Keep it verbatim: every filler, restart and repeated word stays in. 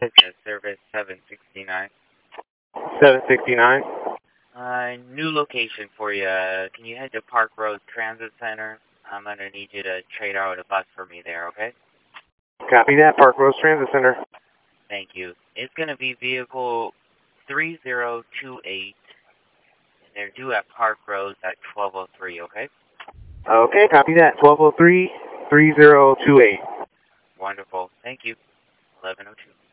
Yeah, service seven sixty-nine. seven sixty-nine. Uh, new location for you. Can you head to Park Road Transit Center? I'm going to need you to trade out a bus for me there, okay? Copy that, Park Road Transit Center. Thank you. It's going to be vehicle three zero two eight. They're due at Park Road at twelve oh three, okay? Okay, copy that, twelve oh three, three zero two eight. Wonderful. Thank you. eleven oh two.